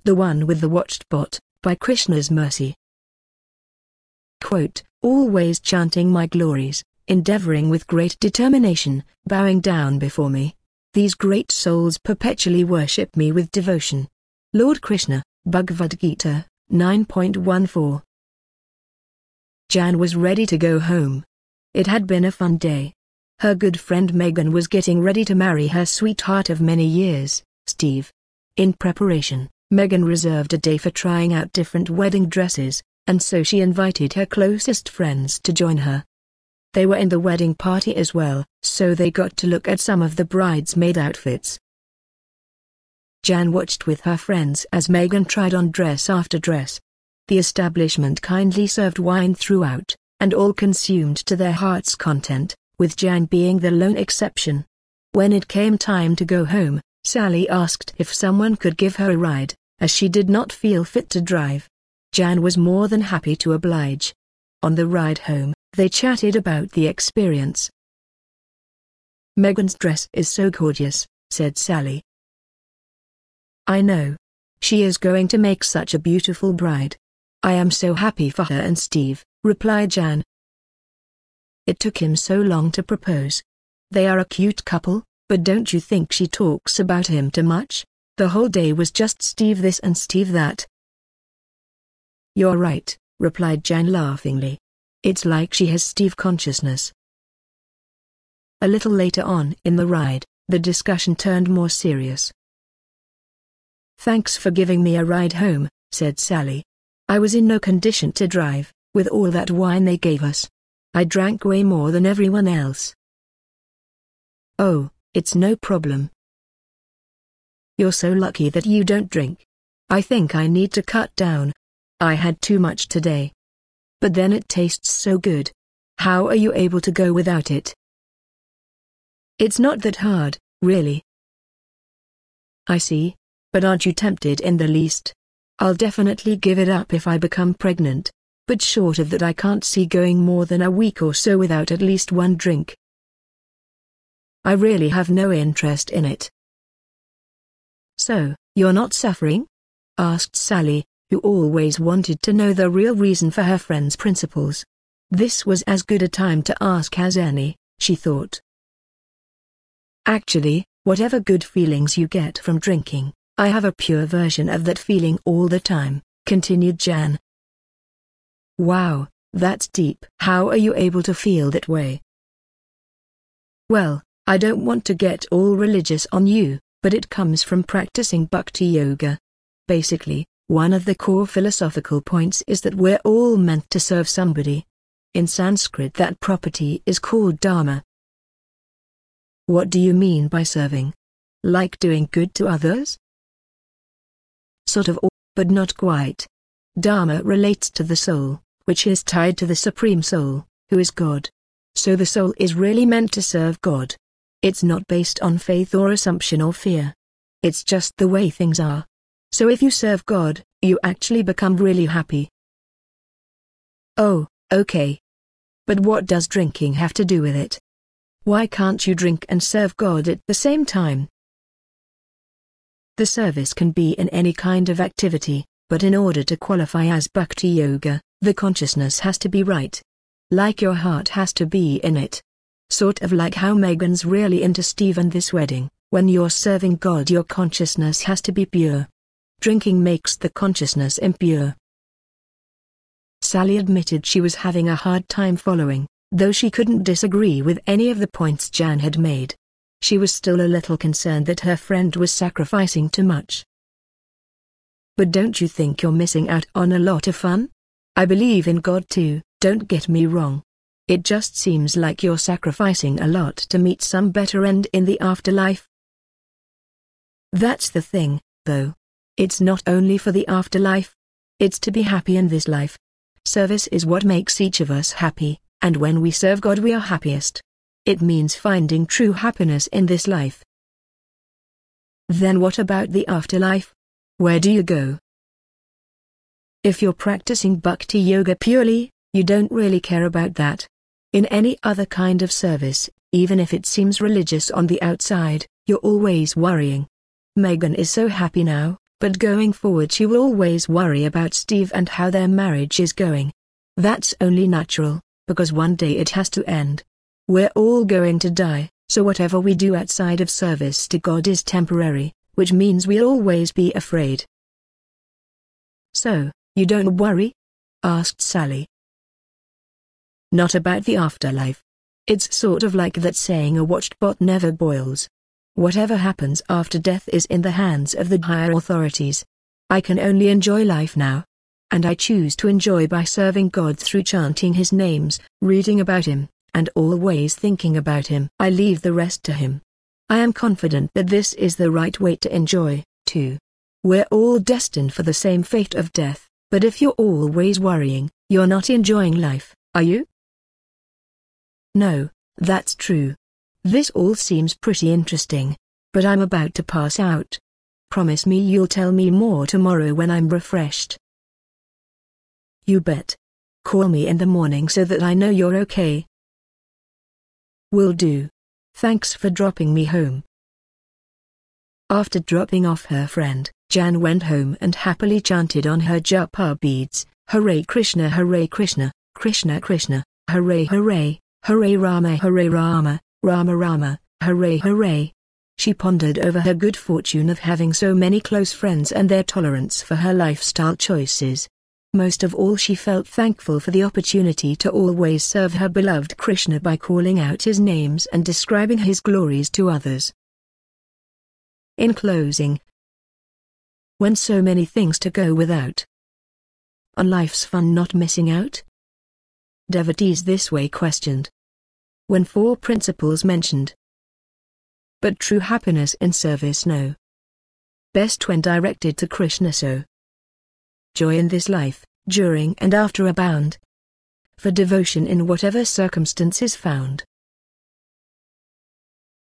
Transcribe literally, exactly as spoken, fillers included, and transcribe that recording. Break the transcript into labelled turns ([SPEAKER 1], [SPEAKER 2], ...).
[SPEAKER 1] The One with the Watched Bot, by Krishna's Mercy. Quote, always chanting my glories, endeavoring with great determination, bowing down before me. These great souls perpetually worship me with devotion. Lord Krishna, Bhagavad Gita, nine point one four. Jan was ready to go home. It had been a fun day. Her good friend Megan was getting ready to marry her sweetheart of many years, Steve. In preparation, Megan reserved a day for trying out different wedding dresses, and so she invited her closest friends to join her. They were in the wedding party as well, so they got to look at some of the bridesmaid outfits. Jan watched with her friends as Megan tried on dress after dress. The establishment kindly served wine throughout, and all consumed to their heart's content, with Jan being the lone exception. When it came time to go home, Sally asked if someone could give her a ride, as she did not feel fit to drive. Jan was more than happy to oblige. On the ride home, they chatted about the experience. Megan's dress is so gorgeous, said Sally. I know. She is going to make such a beautiful bride. I am so happy for her and Steve, replied Jan. It took him so long to propose. They are a cute couple, but don't you think she talks about him too much? The whole day was just Steve this and Steve that. You're right, replied Jan laughingly. It's like she has Steve consciousness. A little later on in the ride, the discussion turned more serious. Thanks for giving me a ride home, said Sally. I was in no condition to drive, with all that wine they gave us. I drank way more than everyone else. Oh, it's no problem. You're so lucky that you don't drink. I think I need to cut down. I had too much today. But then it tastes so good. How are you able to go without it? It's not that hard, really. I see. But aren't you tempted in the least? I'll definitely give it up if I become pregnant. But short of that I can't see going more than a week or so without at least one drink. I really have no interest in it. So, you're not suffering? Asked Sally, who always wanted to know the real reason for her friend's principles. This was as good a time to ask as any, she thought. Actually, whatever good feelings you get from drinking, I have a pure version of that feeling all the time, continued Jan. Wow, that's deep. How are you able to feel that way? Well, I don't want to get all religious on you, but it comes from practicing bhakti yoga. Basically, one of the core philosophical points is that we're all meant to serve somebody. In Sanskrit that property is called dharma. What do you mean by serving? Like doing good to others? Sort of, but not quite. Dharma relates to the soul, which is tied to the Supreme Soul, who is God. So the soul is really meant to serve God. It's not based on faith or assumption or fear. It's just the way things are. So if you serve God, you actually become really happy. Oh, okay. But what does drinking have to do with it? Why can't you drink and serve God at the same time? The service can be in any kind of activity, but in order to qualify as bhakti yoga, the consciousness has to be right. Like your heart has to be in it. Sort of like how Megan's really into Steve and this wedding. When you're serving God, your consciousness has to be pure. Drinking makes the consciousness impure. Sally admitted she was having a hard time following, though she couldn't disagree with any of the points Jan had made. She was still a little concerned that her friend was sacrificing too much. But don't you think you're missing out on a lot of fun? I believe in God too, don't get me wrong. It just seems like you're sacrificing a lot to meet some better end in the afterlife. That's the thing, though. It's not only for the afterlife. It's to be happy in this life. Service is what makes each of us happy, and when we serve God we are happiest. It means finding true happiness in this life. Then what about the afterlife? Where do you go? If you're practicing bhakti yoga purely, you don't really care about that. In any other kind of service, even if it seems religious on the outside, you're always worrying. Megan is so happy now, But going forward she will always worry about Steve and how their marriage is going. That's only natural, because one day it has to end. We're all going to die, so whatever we do outside of service to God is temporary, which means we'll always be afraid. So, you don't worry? Asked Sally. Not about the afterlife. It's sort of like that saying, a watched pot never boils. Whatever happens after death is in the hands of the higher authorities. I can only enjoy life now. And I choose to enjoy by serving God through chanting His names, reading about Him, and always thinking about Him. I leave the rest to Him. I am confident that this is the right way to enjoy, too. We're all destined for the same fate of death, but if you're always worrying, you're not enjoying life, are you? No, that's true. This all seems pretty interesting, but I'm about to pass out. Promise me you'll tell me more tomorrow when I'm refreshed. You bet. Call me in the morning so that I know you're okay. Will do. Thanks for dropping me home. After dropping off her friend, Jan went home and happily chanted on her japa beads, Hare Krishna, Hare Krishna, Krishna Krishna, Hare Hare, Hare Rama, Hare Rama, Rama Rama, Hare Hare. She pondered over her good fortune of having so many close friends and their tolerance for her lifestyle choices. Most of all, she felt thankful for the opportunity to always serve her beloved Krishna by calling out his names and describing his glories to others. In closing, when so many things to go without, on life's fun not missing out? Devotees this way questioned. When four principles mentioned, but true happiness in service no. Best when directed to Krishna so. Joy in this life, during and after abound. For devotion in whatever circumstances found.